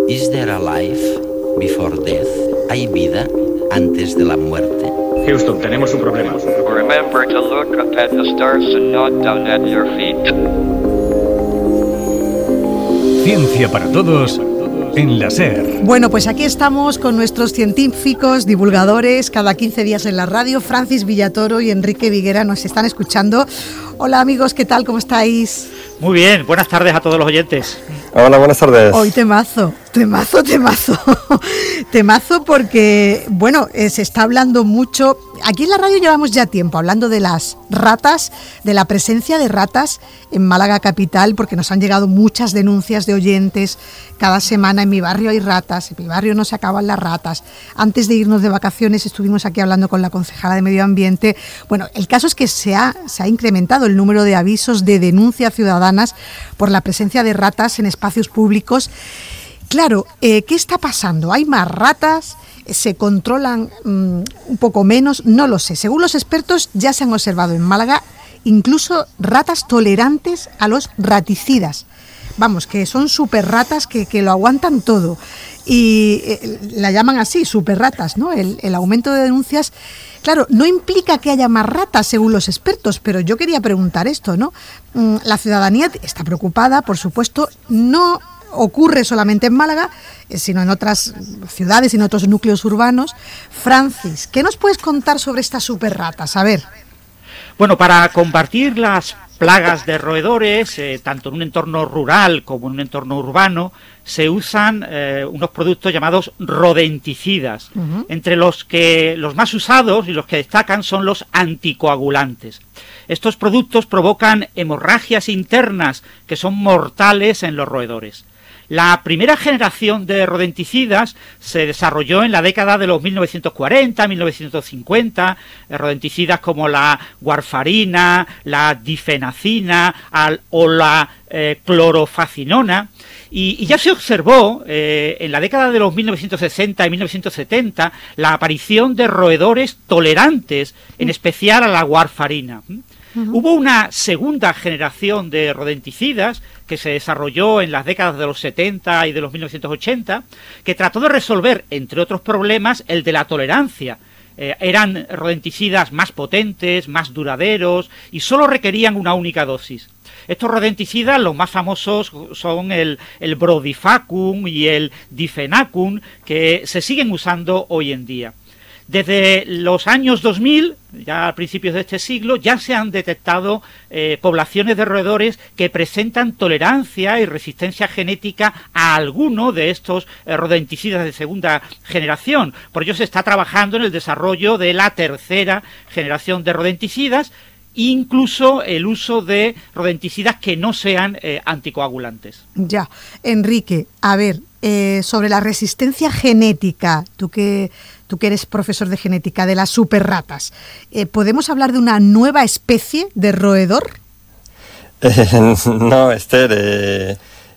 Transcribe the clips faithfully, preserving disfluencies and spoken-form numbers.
Is there a life before death? ¿Hay vida antes de la muerte? Houston, tenemos un problema. Remember to look up at the stars and not down at your feet. Ciencia para todos en la SER. Bueno, pues aquí estamos con nuestros científicos, divulgadores, cada quince días en la radio. Francis Villatoro y Enrique Viguera nos están escuchando. Hola amigos, ¿qué tal? ¿Cómo estáis? Muy bien, buenas tardes a todos los oyentes. Hola, buenas tardes. Hoy temazo, temazo, temazo. Temazo porque, bueno, eh, se está hablando mucho. Aquí en la radio llevamos ya tiempo hablando de las ratas, de la presencia de ratas en Málaga capital, porque nos han llegado muchas denuncias de oyentes. Cada semana en mi barrio hay ratas, en mi barrio no se acaban las ratas. Antes de irnos de vacaciones estuvimos aquí hablando con la concejala de Medio Ambiente. Bueno, el caso es que se ha, se ha incrementado el número de avisos de denuncias ciudadanas por la presencia de ratas en espacios públicos. Claro, eh, ¿qué está pasando? ¿Hay más ratas? ¿Se controlan um, un poco menos? No lo sé. Según los expertos, ya se han observado en Málaga incluso ratas tolerantes a los raticidas. Vamos, que son super ratas que, que lo aguantan todo. Y eh, la llaman así, super ratas, ¿no? El, el aumento de denuncias, claro, no implica que haya más ratas, según los expertos, pero yo quería preguntar esto, ¿no? Mm, la ciudadanía está preocupada, por supuesto, no ocurre solamente en Málaga, sino en otras ciudades y en otros núcleos urbanos. Francis, ¿qué nos puedes contar sobre estas super ratas? A ver. Bueno, para combatir las plagas de roedores, eh, tanto en un entorno rural como en un entorno urbano, se usan eh, unos productos llamados rodenticidas, uh-huh. entre los que los más usados y los que destacan son los anticoagulantes. Estos productos provocan hemorragias internas que son mortales en los roedores. La primera generación de rodenticidas se desarrolló en la década de los mil novecientos cuarenta, mil novecientos cincuenta, rodenticidas como la warfarina, la difenacina al, o la eh, clorofacinona, y, y ya se observó eh, en la década de los mil novecientos sesenta y mil novecientos setenta la aparición de roedores tolerantes, en especial a la warfarina. Uh-huh. Hubo una segunda generación de rodenticidas que se desarrolló en las décadas de los setenta y de los mil novecientos ochenta, que trató de resolver, entre otros problemas, el de la tolerancia. Eh, eran rodenticidas más potentes, más duraderos y solo requerían una única dosis. Estos rodenticidas, los más famosos son el, el Brodifacum y el Difenacum, que se siguen usando hoy en día. Desde los años dos mil, ya a principios de este siglo, ya se han detectado eh, poblaciones de roedores que presentan tolerancia y resistencia genética a alguno de estos eh, rodenticidas de segunda generación. Por ello se está trabajando en el desarrollo de la tercera generación de rodenticidas, incluso el uso de rodenticidas que no sean eh, anticoagulantes. Ya, Enrique, a ver, eh, sobre la resistencia genética, tú que... Tú que eres profesor de genética de las superratas, eh, ¿podemos hablar de una nueva especie de roedor? Eh, no, Esther, eh,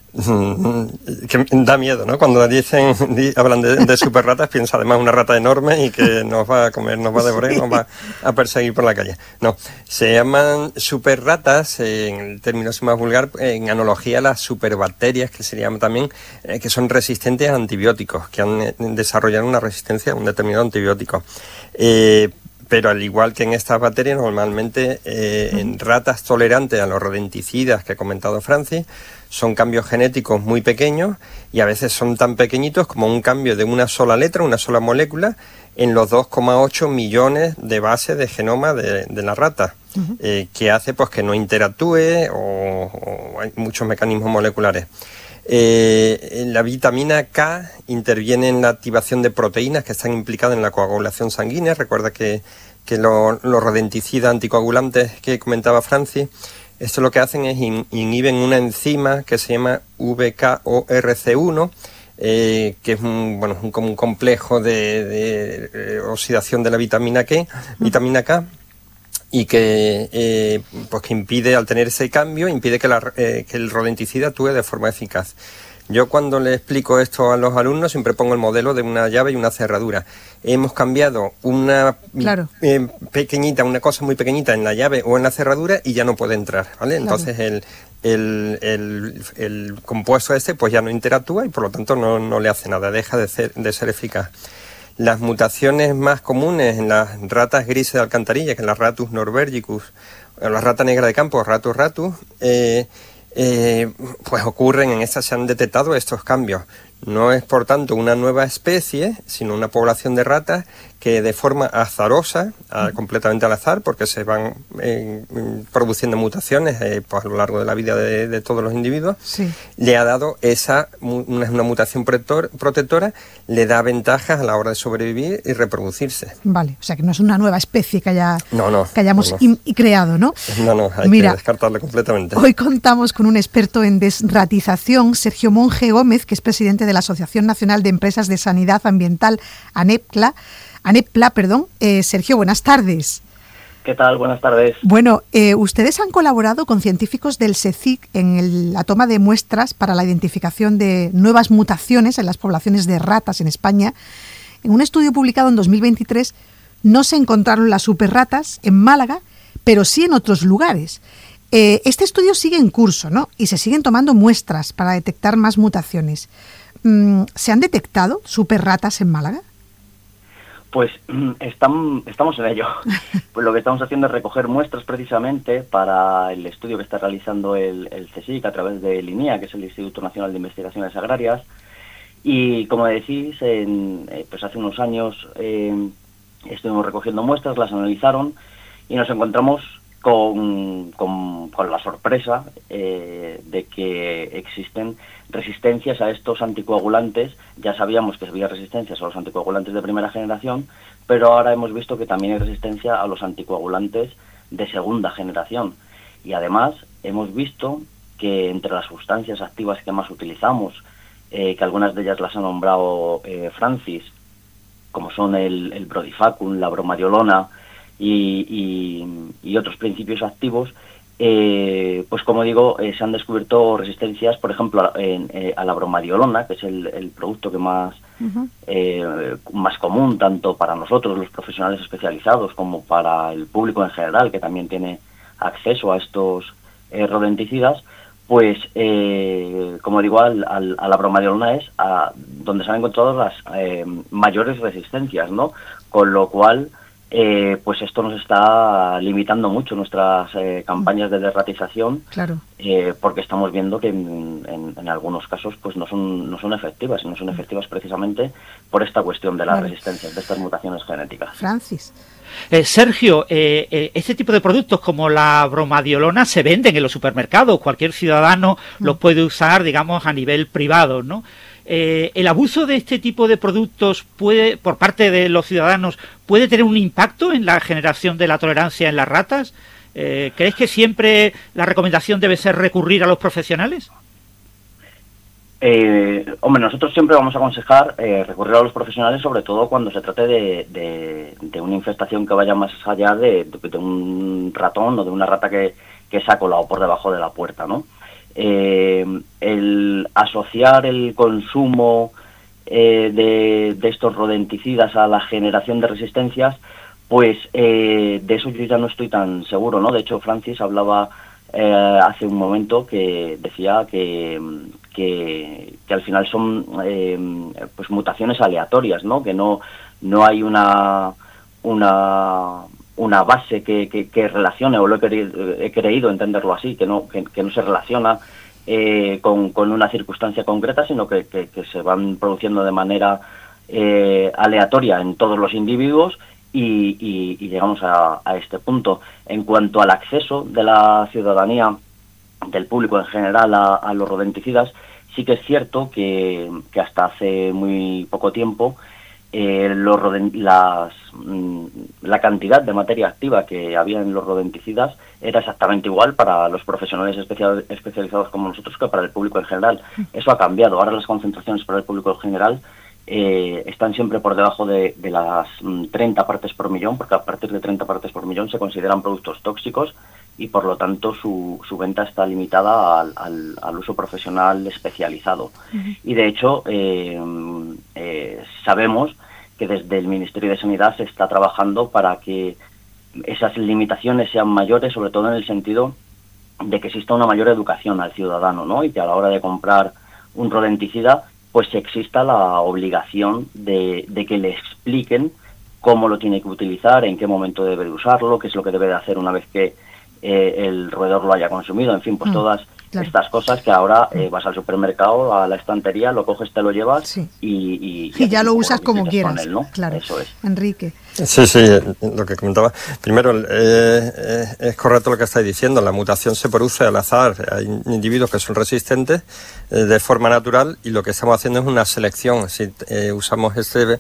que da miedo, ¿no? Cuando dicen, hablan de, de superratas, piensa además una rata enorme y que nos va a comer, nos va a devorar, nos va a perseguir por la calle. No, se llaman superratas, eh, en el término más vulgar, en analogía a las superbacterias, que se llaman también, eh, que son resistentes a antibióticos, que han eh, desarrollado una resistencia a un determinado antibiótico. Eh, Pero al igual que en estas bacterias, normalmente eh, en ratas tolerantes a los rodenticidas que ha comentado Francis, son cambios genéticos muy pequeños y a veces son tan pequeñitos como un cambio de una sola letra, una sola molécula, en los dos coma ocho millones de bases de genoma de, de la rata, uh-huh. eh, que hace pues que no interactúe o, o hay muchos mecanismos moleculares. Eh, la vitamina K interviene en la activación de proteínas que están implicadas en la coagulación sanguínea. Recuerda que, que los lo rodenticidas anticoagulantes que comentaba Francis, esto lo que hacen es in, inhiben una enzima que se llama V K O R C uno, eh, que es un, bueno, un, como un complejo de, de, de oxidación de la vitamina K, vitamina K, y que, eh, pues que impide, al tener ese cambio, impide que, la, eh, que el rodenticida actúe de forma eficaz. Yo cuando le explico esto a los alumnos siempre pongo el modelo de una llave y una cerradura. Hemos cambiado una claro. eh, pequeñita, una cosa muy pequeñita en la llave o en la cerradura y ya no puede entrar, ¿vale? Claro. Entonces el, el, el, el compuesto este pues ya no interactúa y por lo tanto no, no le hace nada, deja de ser, de ser eficaz. Las mutaciones más comunes en las ratas grises de alcantarilla, que en las Ratus norbergicus, o la rata negra de campo, Ratus ratus, eh, eh, pues ocurren en estas, se han detectado estos cambios. No es, por tanto, una nueva especie, sino una población de ratas que de forma azarosa, a, completamente al azar, porque se van eh, produciendo mutaciones eh, pues a lo largo de la vida de, de todos los individuos, sí. le ha dado esa una, una mutación protector, protectora, le da ventajas a la hora de sobrevivir y reproducirse. Vale, o sea que no es una nueva especie que, haya, no, no, que hayamos no, no. In, y creado, ¿no? No, no, hay Mira, que descartarlo completamente. Hoy contamos con un experto en desratización, Sergio Monge Gómez, que es presidente de la Asociación Nacional de Empresas de Sanidad Ambiental, ANEPLA. ANEPLA, perdón. Eh, Sergio, buenas tardes. ¿Qué tal? Buenas tardes. Bueno, eh, ustedes han colaborado con científicos del SECIC en el, la toma de muestras para la identificación de nuevas mutaciones en las poblaciones de ratas en España. En un estudio publicado en dos mil veintitrés no se encontraron las superratas en Málaga, pero sí en otros lugares. Eh, este estudio sigue en curso, ¿no? Y se siguen tomando muestras para detectar más mutaciones. ¿Se han detectado superratas en Málaga? Pues están, estamos en ello. Pues lo que estamos haciendo es recoger muestras precisamente para el estudio que está realizando el, el CSIC a través del INIA, que es el Instituto Nacional de Investigaciones Agrarias. Y como decís, en, eh, pues hace unos años eh, estuvimos recogiendo muestras, las analizaron y nos encontramos con, con, con la sorpresa eh, de que existen resistencias a estos anticoagulantes. Ya sabíamos que había resistencias a los anticoagulantes de primera generación, pero ahora hemos visto que también hay resistencia a los anticoagulantes de segunda generación. Y además hemos visto que entre las sustancias activas que más utilizamos, eh, que algunas de ellas las ha nombrado eh, Francis, como son el, el Brodifacoum, la bromadiolona y, y, y otros principios activos, Eh, pues como digo, eh, se han descubierto resistencias, por ejemplo, a, en, eh, a la bromadiolona, que es el, el producto que más, uh-huh. eh, más común, tanto para nosotros, los profesionales especializados, como para el público en general, que también tiene acceso a estos eh, rodenticidas. Pues, eh, como digo, al, al, a la bromadiolona es a, donde se han encontrado las eh, mayores resistencias, ¿no? Con lo cual, Eh, pues esto nos está limitando mucho nuestras eh, campañas de desratización, claro. eh, porque estamos viendo que en, en, en algunos casos pues no son no son efectivas, y no son efectivas precisamente por esta cuestión de las vale. resistencias, de estas mutaciones genéticas. Francis. Eh, Sergio, eh, eh, este tipo de productos como la bromadiolona se venden en los supermercados, cualquier ciudadano mm. los puede usar, digamos, a nivel privado, ¿no? Eh, ¿El abuso de este tipo de productos puede, por parte de los ciudadanos, puede tener un impacto en la generación de la tolerancia en las ratas? Eh, ¿Crees que siempre la recomendación debe ser recurrir a los profesionales? Eh, hombre, nosotros siempre vamos a aconsejar eh, recurrir a los profesionales, sobre todo cuando se trate de, de, de una infestación que vaya más allá de, de, de un ratón o de una rata que, que se ha colado por debajo de la puerta, ¿no? Eh, el asociar el consumo eh, de, de estos rodenticidas a la generación de resistencias, pues eh, de eso yo ya no estoy tan seguro, ¿no? De hecho, Francis hablaba eh, hace un momento que decía que, que, que al final son eh, pues mutaciones aleatorias, ¿no? Que no, no hay una... una una base que, que, que relacione, o lo he querido, he creído entenderlo así, que no que, que no se relaciona eh, con, con una circunstancia concreta, sino que, que, que se van produciendo de manera eh, aleatoria en todos los individuos y, y, y llegamos a, a este punto. En cuanto al acceso de la ciudadanía, del público en general a, a los rodenticidas, sí que es cierto que, que hasta hace muy poco tiempo Eh, los roden- las, mm, la cantidad de materia activa que había en los rodenticidas era exactamente igual para los profesionales especial- especializados como nosotros que para el público en general. Eso ha cambiado. Ahora las concentraciones para el público en general eh, están siempre por debajo de, de las mm, treinta partes por millón, porque a partir de treinta partes por millón se consideran productos tóxicos y por lo tanto su, su venta está limitada al, al, al uso profesional especializado. Uh-huh. Y de hecho eh, eh, sabemos que desde el Ministerio de Sanidad se está trabajando para que esas limitaciones sean mayores, sobre todo en el sentido de que exista una mayor educación al ciudadano, ¿no? Y que a la hora de comprar un rodenticida, pues exista la obligación de, de que le expliquen cómo lo tiene que utilizar, en qué momento debe de usarlo, qué es lo que debe de hacer una vez que eh, el roedor lo haya consumido, en fin, pues mm, todas claro. estas cosas que ahora eh, vas al supermercado, a la estantería, lo coges, te lo llevas sí. y, y, y, y ya lo usas como quieras, él, ¿no? Claro. Eso es. Enrique. Sí, sí, lo que comentaba. Primero, eh, eh, es correcto lo que estáis diciendo, la mutación se produce al azar. Hay individuos que son resistentes eh, de forma natural y lo que estamos haciendo es una selección. Si eh, usamos este,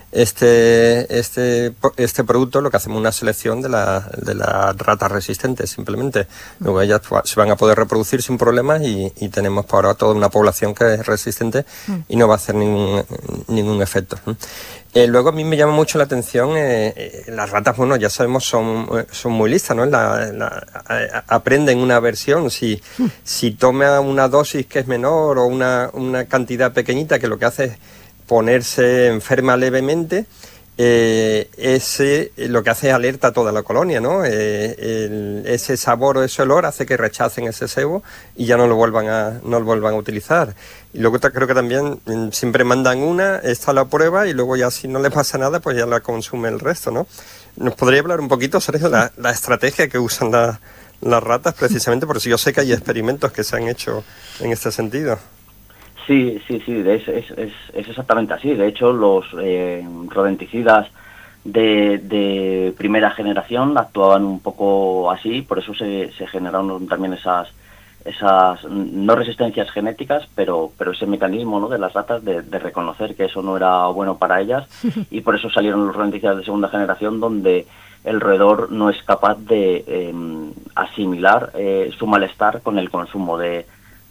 este, este, este producto, lo que hacemos es una selección de, la, de las ratas resistentes, simplemente. Luego ellas se van a poder reproducir sin problemas y, y tenemos por ahora toda una población que es resistente y no va a hacer ningún, ningún efecto. Eh, luego a mí me llama mucho la atención, eh, eh, las ratas, bueno, ya sabemos, son, son muy listas, ¿no? La, la, a, aprenden una versión, si, si toma una dosis que es menor o una, una cantidad pequeñita que lo que hace es ponerse enferma levemente, eh, ese lo que hace es alerta a toda la colonia, ¿no? Eh, el, ese sabor o ese olor hace que rechacen ese cebo y ya no lo vuelvan a, no lo vuelvan a utilizar. Y luego creo que también siempre mandan una, esta la prueba y luego ya si no le pasa nada pues ya la consume el resto, ¿no? ¿Nos podría hablar un poquito, Sergio, la, la estrategia que usan la, las ratas precisamente? Porque yo sé que hay experimentos que se han hecho en este sentido. Sí, sí, sí, es, es, es, es exactamente así. De hecho, los eh, rodenticidas de, de primera generación actuaban un poco así, por eso se, se generaron también esas, esas no resistencias genéticas, pero, pero ese mecanismo, ¿no?, de las ratas de, de reconocer que eso no era bueno para ellas, y por eso salieron los rodenticidas de segunda generación, donde el roedor no es capaz de eh, asimilar eh, su malestar con el consumo de,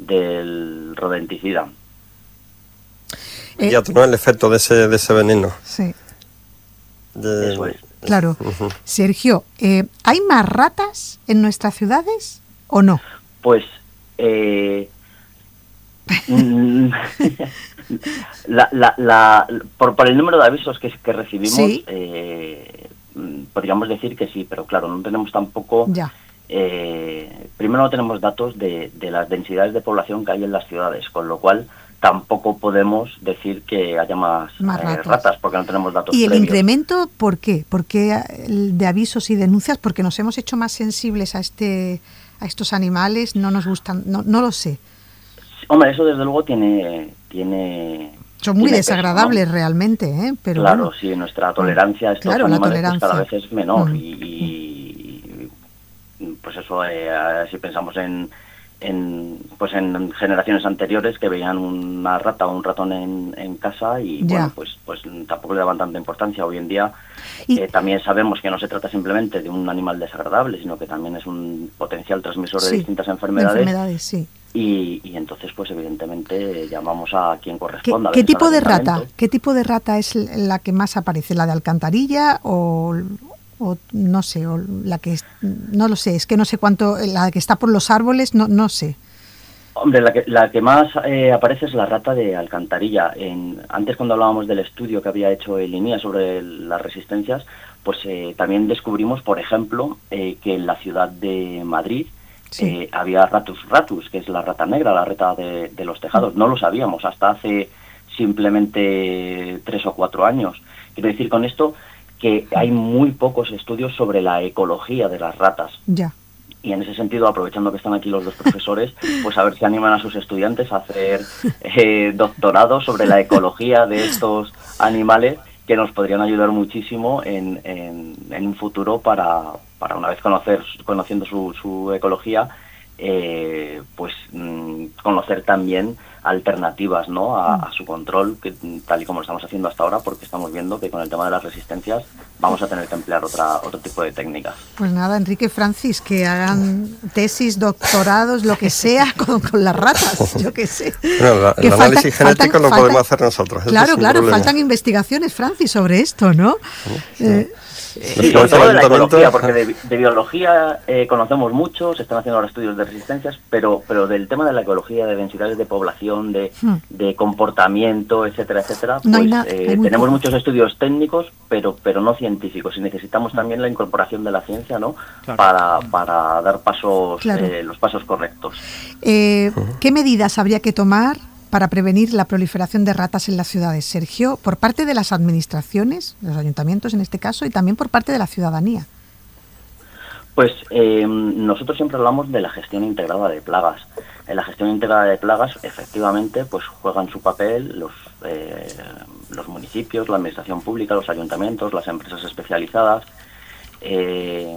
del rodenticida. Eh, ya ¿no? El efecto de ese, de ese veneno. Sí. De, Eso es. Claro. Uh-huh. Sergio, eh, ¿hay más ratas en nuestras ciudades o no? Pues, eh, la, la, la, por, por el número de avisos que, que recibimos, ¿sí? eh, podríamos decir que sí, pero claro, no tenemos tampoco... Ya. Eh, primero no tenemos datos de, de las densidades de población que hay en las ciudades, con lo cual tampoco podemos decir que haya más, más eh, ratas. ratas, porque no tenemos datos ¿Y el previos. incremento por qué? ¿Por qué de avisos y denuncias? ¿Porque nos hemos hecho más sensibles a este a estos animales? ¿No nos gustan? No, no lo sé. Hombre, eso desde luego tiene... tiene Son muy tiene desagradables, peso, ¿no? realmente, ¿eh? Pero claro, bueno. sí, nuestra tolerancia a estos claro, animales tolerancia. Pues cada vez es menor. Mm. Y, y pues eso, eh, si pensamos en... En, pues en generaciones anteriores que veían una rata o un ratón en, en casa y ya. bueno pues pues tampoco le daban tanta importancia. Hoy en día y... eh, también sabemos que no se trata simplemente de un animal desagradable, sino que también es un potencial transmisor sí, de distintas enfermedades, de enfermedades sí. y, y entonces pues evidentemente llamamos a quien corresponda. ¿Qué, ¿qué tipo de rata? ¿Qué tipo de rata es la que más aparece? ¿La de alcantarilla o...? o no sé, o la que es, no lo sé, es que no sé cuánto, la que está por los árboles, no no sé. Hombre, la que, la que más eh, aparece es la rata de alcantarilla. En, antes cuando hablábamos del estudio que había hecho el I N I A sobre el, las resistencias, pues eh, también descubrimos, por ejemplo, eh, que en la ciudad de Madrid sí. eh, había ratus ratus, que es la rata negra, la rata de, de los tejados. No lo sabíamos hasta hace simplemente tres o cuatro años. Quiero decir con esto que hay muy pocos estudios sobre la ecología de las ratas. Ya. Y en ese sentido, aprovechando que están aquí los dos profesores, pues a ver si animan a sus estudiantes a hacer eh, doctorados sobre la ecología de estos animales, que nos podrían ayudar muchísimo en, en, en un futuro para, para una vez conocer conociendo su, su ecología, eh, pues mmm, conocer también alternativas, ¿no?, a, a su control, que, tal y como lo estamos haciendo hasta ahora, porque estamos viendo que con el tema de las resistencias vamos a tener que emplear otra otro tipo de técnicas. Pues nada, Enrique, Francis, que hagan tesis, doctorados, lo que sea con, con las ratas, yo qué sé. Bueno, la, el faltan, análisis genético faltan, lo faltan, podemos hacer nosotros. Claro, claro, problema. Faltan investigaciones, Francis, sobre esto, ¿no? Sí, eh, Sí, sobre todo de la ecología, porque de, de biología eh, conocemos mucho, se están haciendo ahora estudios de resistencias, pero pero del tema de la ecología, de densidades de población, de, hmm. de comportamiento, etcétera, etcétera, pues no hay na- eh, hay muy tenemos poco. muchos estudios técnicos, pero pero no científicos, y necesitamos también la incorporación de la ciencia, ¿no? Claro. Para, para dar pasos, claro. eh, los pasos correctos. Eh, ¿Qué medidas habría que tomar para prevenir la proliferación de ratas en las ciudades, Sergio, por parte de las administraciones, los ayuntamientos en este caso, y también por parte de la ciudadanía? Pues eh, nosotros siempre hablamos de la gestión integrada de plagas. En la gestión integrada de plagas, efectivamente, pues juegan su papel los, eh, los municipios, la administración pública, los ayuntamientos, las empresas especializadas, eh,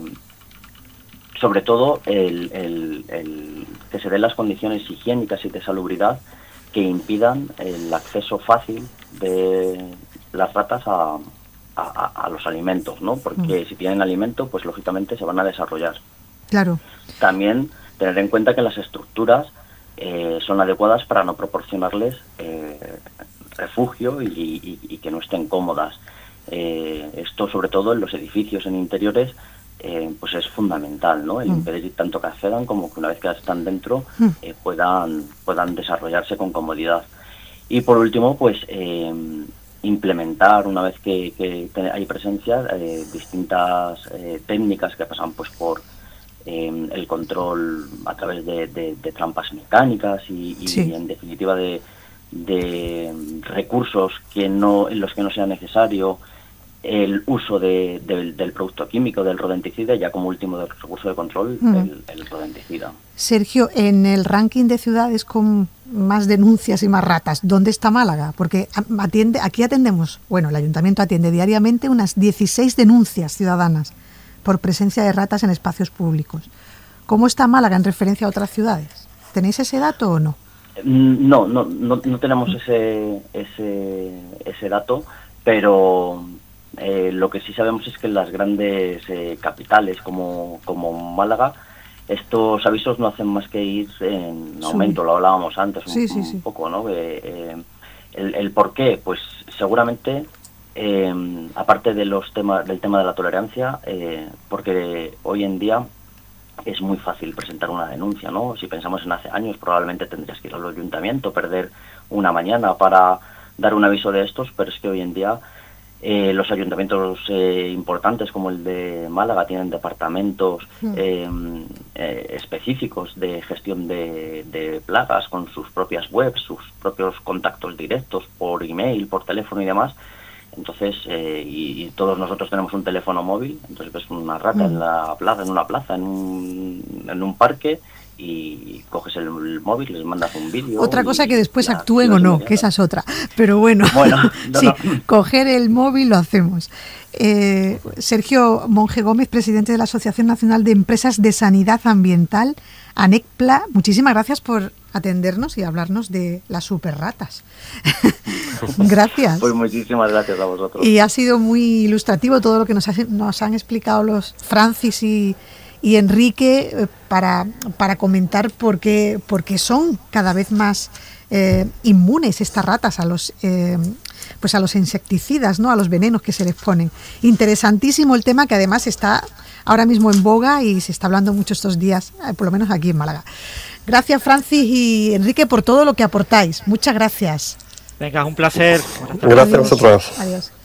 sobre todo el, el, el que se den las condiciones higiénicas y de salubridad que impidan el acceso fácil de las ratas a, a, a los alimentos, ¿no? Porque mm. si tienen alimento, pues lógicamente se van a desarrollar. Claro. También tener en cuenta que las estructuras eh, son adecuadas para no proporcionarles eh, refugio y, y, y que no estén cómodas. Eh, esto sobre todo en los edificios, en interiores, Eh, pues es fundamental, ¿no? El mm. impedir tanto que accedan como que una vez que están dentro mm. eh, puedan puedan desarrollarse con comodidad. Y por último, pues eh, implementar, una vez que, que hay presencia, eh, distintas eh, técnicas que pasan pues por eh, el control a través de, de, de trampas mecánicas y, y sí. en definitiva de, de recursos que no en los que no sea necesario el uso de, de, del producto químico, del rodenticida, ya como último recurso de control, mm. el, el rodenticida. Sergio, en el ranking de ciudades con más denuncias y más ratas, ¿dónde está Málaga? Porque atiende, aquí atendemos, bueno, el ayuntamiento atiende diariamente unas dieciséis denuncias ciudadanas por presencia de ratas en espacios públicos. ¿Cómo está Málaga en referencia a otras ciudades? ¿Tenéis ese dato o no? No, no, no, no tenemos ese, ese, ese dato, pero Eh, lo que sí sabemos es que en las grandes eh, capitales como, como Málaga, estos avisos no hacen más que ir en aumento, sí. Lo hablábamos antes un, sí, sí, un sí. poco, ¿no? Eh, eh, el, el por qué, pues seguramente, eh, aparte de los temas del tema de la tolerancia, eh, porque hoy en día es muy fácil presentar una denuncia, ¿no? Si pensamos en hace años, probablemente tendrías que ir al ayuntamiento, perder una mañana para dar un aviso de estos, pero es que hoy en día Eh, los ayuntamientos eh, importantes como el de Málaga tienen departamentos eh, eh, específicos de gestión de, de plagas con sus propias webs, sus propios contactos directos por email, por teléfono y demás. Entonces, eh, y, y todos nosotros tenemos un teléfono móvil, entonces ves una rata mm. en la plaza, en una plaza, en un, en un parque, y coges el, el móvil, les mandas un vídeo. Otra cosa que después actúen o no, que esa es otra. Pero bueno, bueno no, sí, no. coger el móvil lo hacemos. Eh, Sergio Monge Gómez, presidente de la Asociación Nacional de Empresas de Sanidad Ambiental, ANECPLA, muchísimas gracias por atendernos y hablarnos de las superratas. Gracias. Pues muchísimas gracias a vosotros. Y ha sido muy ilustrativo todo lo que nos, ha, nos han explicado los Francis y y Enrique para, para comentar por qué, por qué son cada vez más eh, inmunes estas ratas a los eh, pues a los insecticidas, ¿no? A los venenos que se les ponen. Interesantísimo el tema, que además está ahora mismo en boga y se está hablando mucho estos días, por lo menos aquí en Málaga. Gracias, Francis y Enrique, por todo lo que aportáis. Muchas gracias. Venga, un placer. Gracias a vosotros. Adiós.